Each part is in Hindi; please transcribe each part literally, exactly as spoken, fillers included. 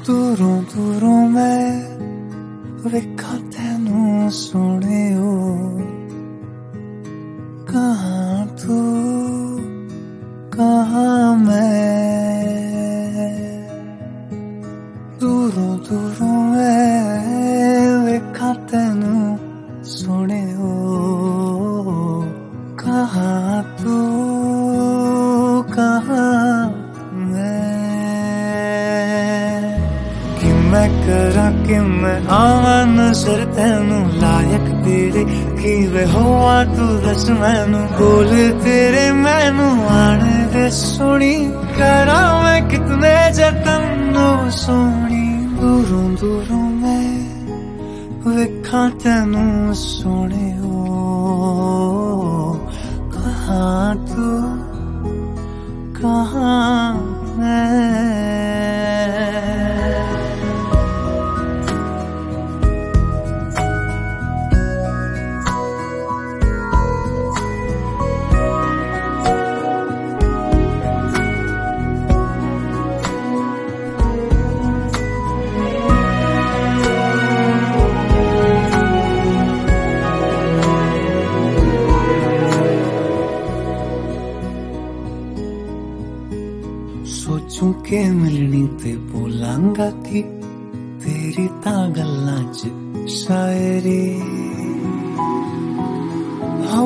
दूरों दूरों मैं वेखा तेनू सोहणियो, कहाँ तू कहाँ मैं। दूरों दूरों मैं वेखा तेनू सोहणियो, कहाँ तू कहाँ मैं। कि मैं करा कि मैं आवा नजर तेनू लायक तेरे, कि वे होवा तू दस मैनू। बोल तेरे मैनू आण दे सोहणी, करा मैं कितने जतन ओ सोहणी। दूरों दूरों मैं वेखा तेनू सोहणियो, कहाँ तू कहाँ मैं। सोचूं के मिलनी ते बोलांगा कि तेरी तां गल्लां च शायरी। हो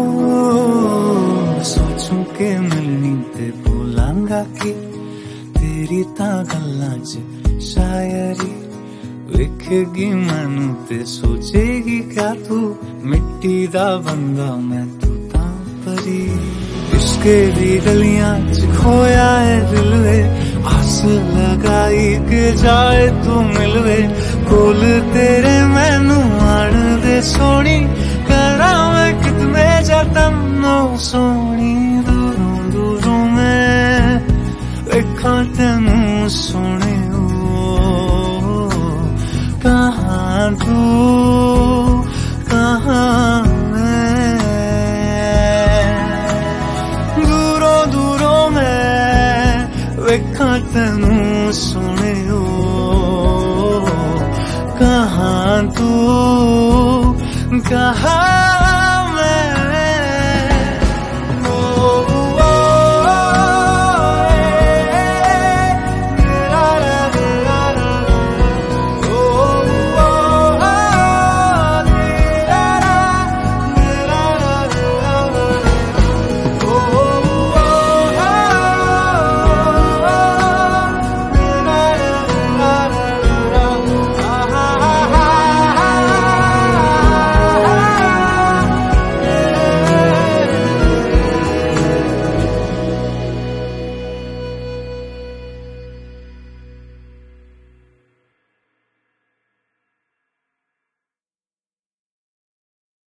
सोचूं के मिलनी ते बोलांगा कि तेरी तां गल्लां च शायरी। वेखेगी मैनू ते सोचेगी क्या तू, मिट्टी दा बंदा मैं तू तां परी। इश्के दी गलियां च खोया है दिल वे, आस लगाई के जाए तू मिलवे। कोल तेरे मैनू आण दे सोहणी, करा मैं कितने जतन ओ सोहणी। दूरों दूरों मैं वेखा तेनू सोहणियो, कहाँ तू कहाँ मैं। दूरों दूरों मैं वेखा तेनू सोहणियो, कहाँ तू कहाँ